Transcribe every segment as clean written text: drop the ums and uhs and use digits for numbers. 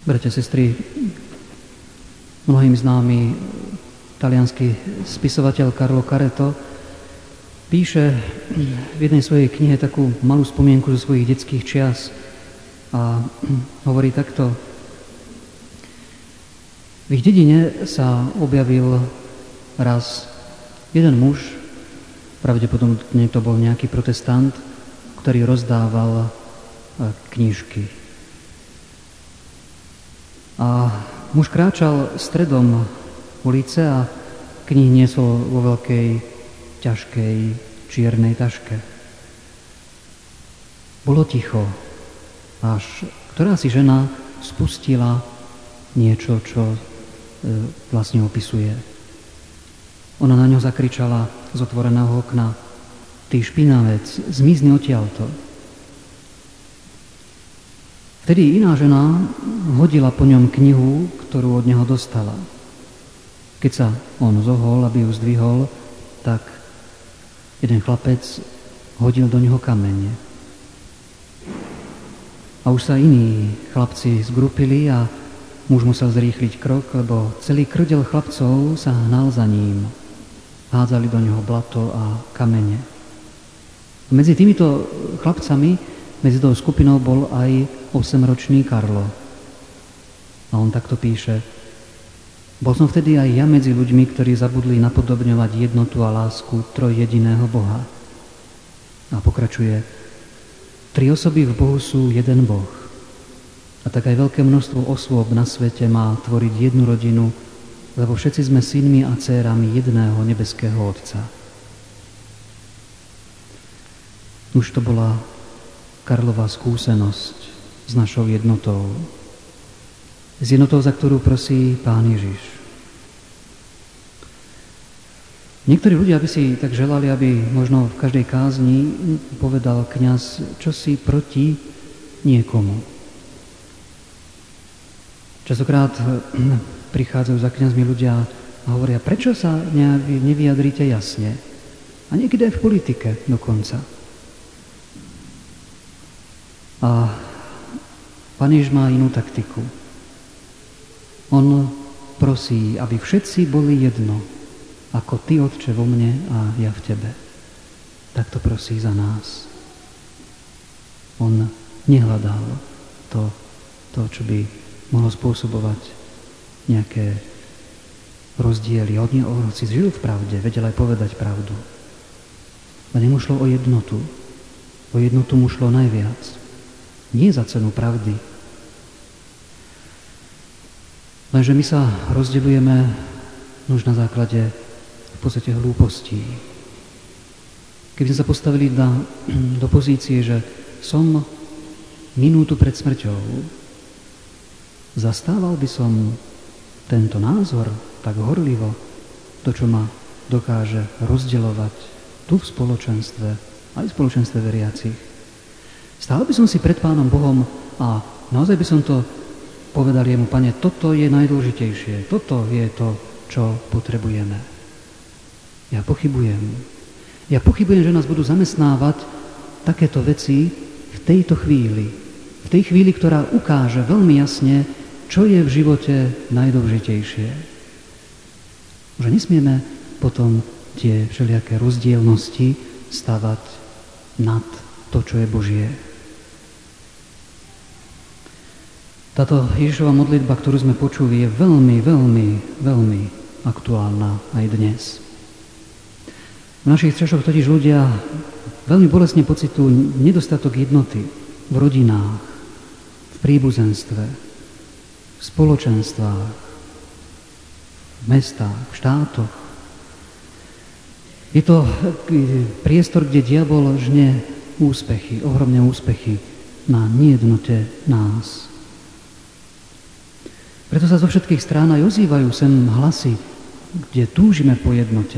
Bratia, sestry, mnohým známy taliansky spisovateľ Carlo Caretto píše v jednej svojej knihe takú malú spomienku zo svojich detských čias a hovorí takto. V ich dedine sa objavil raz jeden muž, pravdepodobne to bol nejaký protestant, ktorý rozdával knižky. A muž kráčal stredom ulice a knihy niesol vo veľkej, ťažkej, čiernej taške. Bolo ticho, až ktorási žena spustila niečo, čo vlastne opisuje. Ona na ňo zakričala z otvoreného okna: Ty špinavec, zmizni odtiaľto. Vtedy iná žena hodila po ňom knihu, ktorú od neho dostala. Keď sa on zohol, aby ju zdvihol, tak jeden chlapec hodil do neho kamene. A už sa iní chlapci zgrupili a muž musel zrýchliť krok, lebo celý krdel chlapcov sa hnal za ním. Hádzali do neho blato a kamene. Medzi týmito chlapcami, medzi tou skupinou bol aj 8-ročný Karlo. A on takto píše: Bol som vtedy aj ja medzi ľuďmi, ktorí zabudli napodobňovať jednotu a lásku trojjediného Boha. A pokračuje: 3 osoby v Bohu sú jeden Boh. A tak aj veľké množstvo osôb na svete má tvoriť jednu rodinu, lebo všetci sme synmi a dcérami jedného nebeského Otca. Už to bola Karlova skúsenosť s našou jednotou. S jednotou, za ktorú prosí Pán Ježiš. Niektorí ľudia by si tak želali, aby možno v každej kázni povedal kňaz čosi proti niekomu. Častokrát prichádzajú za kňazmi ľudia a hovoria, prečo sa nevyjadríte jasne. A niekedy aj v politike dokonca. A Pán Ježiš má inú taktiku. On prosí, aby všetci boli jedno, ako Ty, Otče, vo mne a ja v Tebe. Tak to prosí za nás. On nehľadal to, čo by mohlo spôsobovať nejaké rozdiely. On si žil v pravde, vedel aj povedať pravdu. A nemu šlo o jednotu. O jednotu mu šlo najviac. Nie za cenu pravdy. Lenže my sa rozdeľujeme už na základe v podstate hlúpostí. Keby sme sa postavili do pozície, že som minútu pred smrťou, zastával by som tento názor tak horlivo, to, čo ma dokáže rozdeľovať tu v spoločenstve, aj v spoločenstve veriacich. Stál by som si pred Pánom Bohom a naozaj by som to povedal jemu: Pane, toto je najdôležitejšie, toto je to, čo potrebujeme. Ja pochybujem. Ja pochybujem, že nás budú zamestnávať takéto veci v tejto chvíli. V tej chvíli, ktorá ukáže veľmi jasne, čo je v živote najdôležitejšie. Že nesmieme potom tie všelijaké rozdielnosti stavať nad to, čo je Božie. Táto Ježišova modlitba, ktorú sme počuli, je veľmi, veľmi, veľmi aktuálna aj dnes. V našich časoch totiž ľudia veľmi bolestne pociťujú nedostatok jednoty v rodinách, v príbuzenstve, v spoločenstvách, v mestách, v štátoch. Je to priestor, kde diabol žne úspechy, ohromné úspechy na nejednote nás. Preto sa zo všetkých strán aj ozývajú sem hlasy, kde túžime po jednote.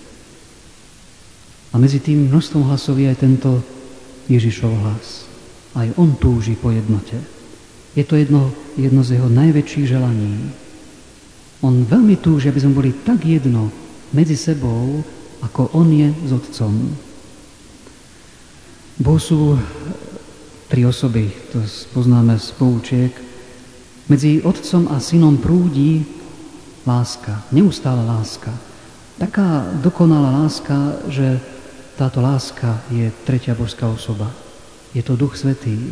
A medzi tým množstvom hlasov je aj tento Ježišov hlas. Aj on túži po jednote. Je to jedno z jeho najväčších želaní. On veľmi túži, aby sme boli tak jedno medzi sebou, ako on je s Otcom. Bohu sú 3 osoby, to poznáme z poučiek. Medzi otcom a synom prúdi láska, neustála láska. Taká dokonalá láska, že táto láska je tretia božská osoba. Je to Duch Svätý.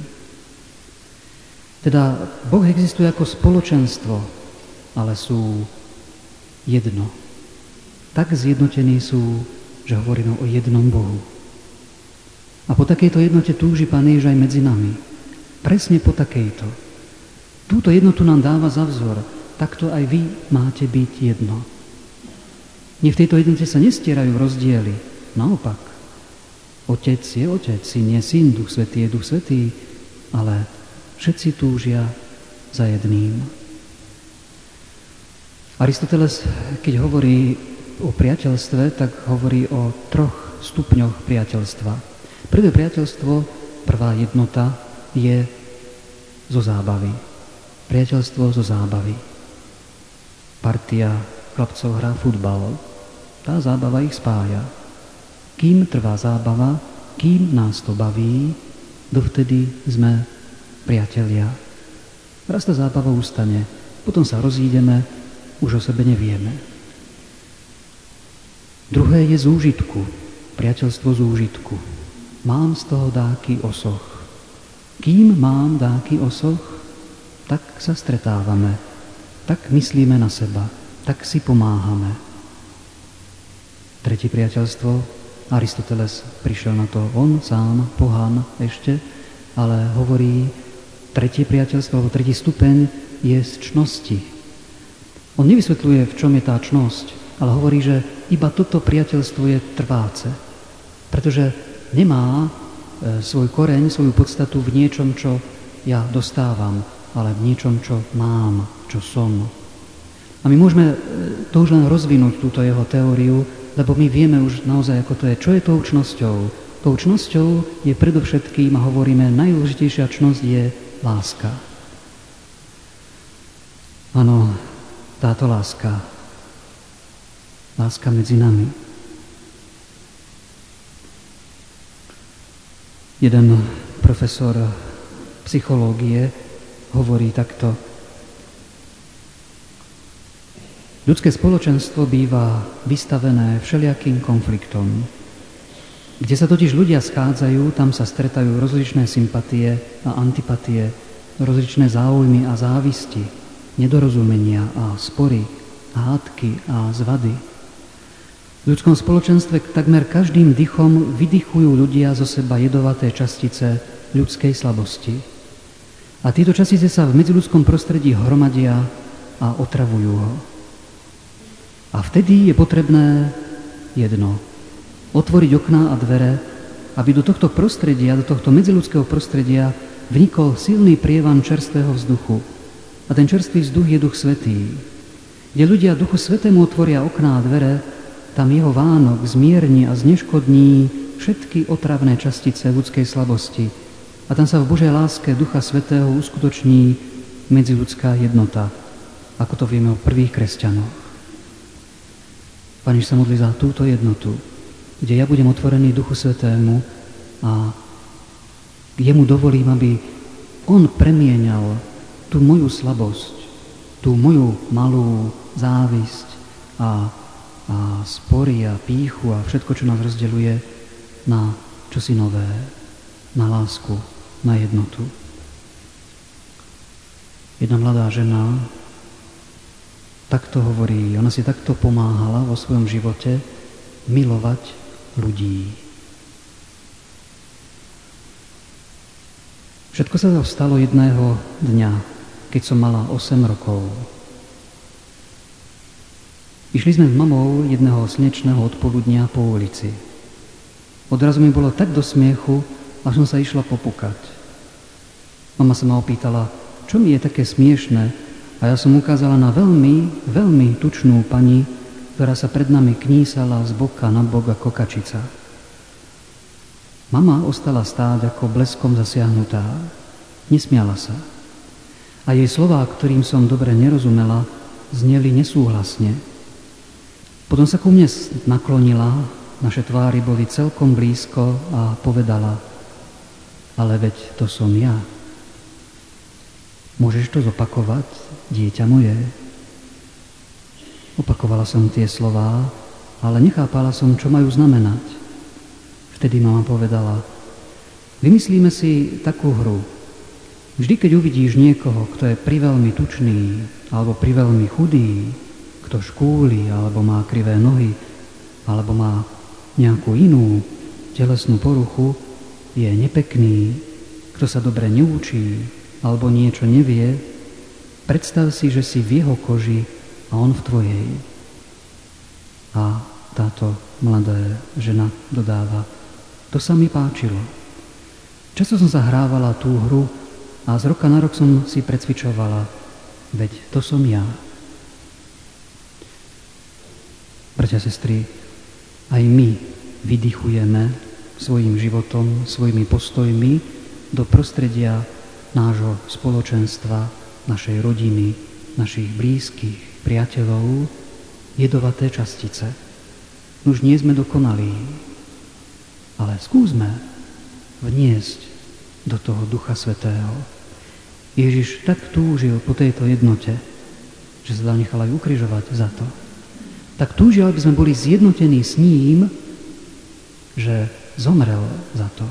Teda Boh existuje ako spoločenstvo, ale sú jedno. Tak zjednotení sú, že hovoríme o jednom Bohu. A po takejto jednote túži Pán Ježiš aj medzi nami. Presne po takejto. Túto jednotu nám dáva za vzor. Takto aj vy máte byť jedno. Nie v tejto jednote sa nestierajú rozdiely. Naopak. Otec je Otec, Syn je Syn, Duch Svätý je Duch Svätý, ale všetci túžia za jedným. Aristoteles, keď hovorí o priateľstve, tak hovorí o 3 stupňoch priateľstva. Prvé priateľstvo, prvá jednota je zo zábavy. Priateľstvo zo zábavy. Partia chlapcov hrá futbal. Tá zábava ich spája. Kým trvá zábava, kým nás to baví, dovtedy sme priatelia. Raz tá zábava ustane, potom sa rozídeme, už o sebe nevieme. Druhé je z úžitku, priateľstvo z úžitku. Mám z toho dáky osoch. Kým mám dáky osoch, tak sa stretávame, tak myslíme na seba, tak si pomáhame. Tretie priateľstvo, Aristoteles prišiel na to, on sám, pohán ešte, ale hovorí, tretie priateľstvo, alebo tretí stupeň je z čnosti. On nevysvetľuje, v čom je tá čnosť, ale hovorí, že iba toto priateľstvo je trváce, pretože nemá svoj koreň, svoju podstatu v niečom, čo ja dostávam, ale v niečom, čo mám, čo som. A my môžeme to už len rozvinúť, túto jeho teóriu, lebo my vieme už naozaj, ako to je. Čo je tou čnosťou? Tou čnosťou je predovšetkým, a hovoríme, najdôležitejšia čnosť je láska. Áno, táto láska. Láska medzi nami. Jeden profesor psychológie hovorí takto. Ľudské spoločenstvo býva vystavené všelijakým konfliktom. Kde sa totiž ľudia schádzajú, tam sa stretajú rozličné sympatie a antipatie, rozličné záujmy a závisti, nedorozumenia a spory, hádky a zvady. V ľudskom spoločenstve takmer každým dychom vydychujú ľudia zo seba jedovaté častice ľudskej slabosti. A tieto častice sa v medziľudskom prostredí hromadia a otravujú ho. A vtedy je potrebné jedno. Otvoriť okná a dvere, aby do tohto prostredia, do tohto medziľudského prostredia vnikol silný prievan čerstvého vzduchu. A ten čerstvý vzduch je Duch Svätý. Kde ľudia Duchu Svätému otvoria okná a dvere, tam jeho vánok zmierni a zneškodní všetky otravné častice ľudskej slabosti. A tam sa v Božej láske Ducha Svätého uskutoční medziľudská jednota, ako to vieme o prvých kresťanoch. Pán Ježiš sa modlí za túto jednotu, kde ja budem otvorený Duchu Svätému a jemu dovolím, aby on premieňal tú moju slabosť, tú moju malú závisť a spory a pýchu a všetko, čo nás rozdeľuje, na čosi nové, na lásku, na jednotu. Jedna mladá žena takto hovorí, ona si takto pomáhala vo svojom živote milovať ľudí. Všetko sa to stalo jedného dňa, keď som mala 8 rokov. Išli sme s mamou jedného slnečného odpoludnia po ulici. Odrazu mi bolo tak do smiechu, až som sa išla popukať. Mama sa ma opýtala, čo mi je také smiešné, a ja som ukázala na veľmi, veľmi tučnú pani, ktorá sa pred nami knísala z boka na bok ako kačica. Mama ostala stáť ako bleskom zasiahnutá. Nesmiala sa. A jej slová, ktorým som dobre nerozumela, zneli nesúhlasne. Potom sa ku mne naklonila, naše tvári boli celkom blízko a povedala, ale veď to som ja. Môžeš to zopakovať, dieťa moje? Opakovala som tie slová, ale nechápala som, čo majú znamenať. Vtedy mama povedala, vymyslíme si takú hru. Vždy, keď uvidíš niekoho, kto je priveľmi tučný alebo priveľmi chudý, kto škúli alebo má krivé nohy alebo má nejakú inú telesnú poruchu, je nepekný, kto sa dobre neučí alebo niečo nevie, predstav si, že si v jeho koži a on v tvojej. A táto mladá žena dodáva, to sa mi páčilo. Často som zahrávala tú hru a z roka na rok som si precvičovala, veď to som ja. Bratia a sestry, aj my vydychujeme svojim životom, svojimi postojmi do prostredia nášho spoločenstva, našej rodiny, našich blízkych, priateľov, jedovaté častice. Už nie sme dokonalí, ale skúsme vniesť do toho Ducha Svätého. Ježiš tak túžil po tejto jednote, že sa nechal aj ukrižovať za to. Tak túžil, aby sme boli zjednotení s ním, že zomrel za to.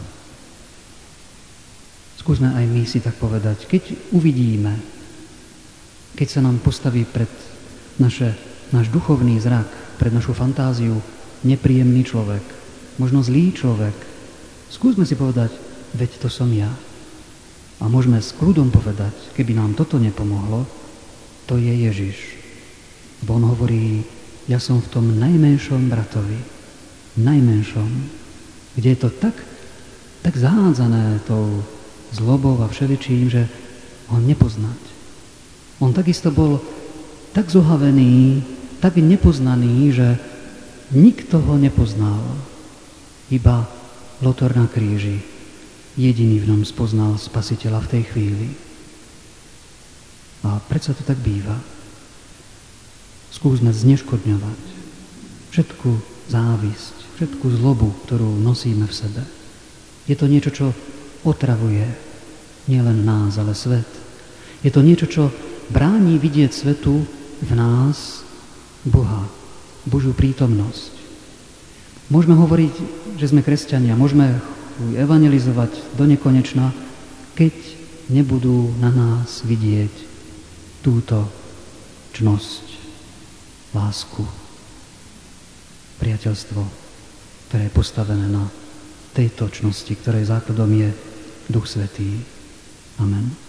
Skúsme aj my si tak povedať, keď uvidíme, keď sa nám postaví pred náš duchovný zrak, pred našu fantáziu nepríjemný človek, možno zlý človek, skúsme si povedať, veď to som ja. A môžeme s kľudom povedať, keby nám toto nepomohlo, to je Ježiš. Bo on hovorí, ja som v tom najmenšom bratovi, najmenšom, kde je to tak zahádzané tou zlobou a všeličím, že ho nepoznať. On takisto bol tak zohavený, tak nepoznaný, že nikto ho nepoznal. Iba Lotor na kríži jediný v ňom spoznal Spasiteľa v tej chvíli. A prečo to tak býva? Skúsme zneškodňovať všetku závisť, všetku zlobu, ktorú nosíme v sebe. Je to niečo, čo otravuje nielen nás, ale svet. Je to niečo, čo bráni vidieť svetu v nás Boha, Božiu prítomnosť. Môžeme hovoriť, že sme kresťania, môžeme evangelizovať do nekonečna, keď nebudú na nás vidieť túto čnosť, lásku, priateľstvo, ktoré je postavené na tejto čnosti, ktorej základom je Duch Svätý. Amen.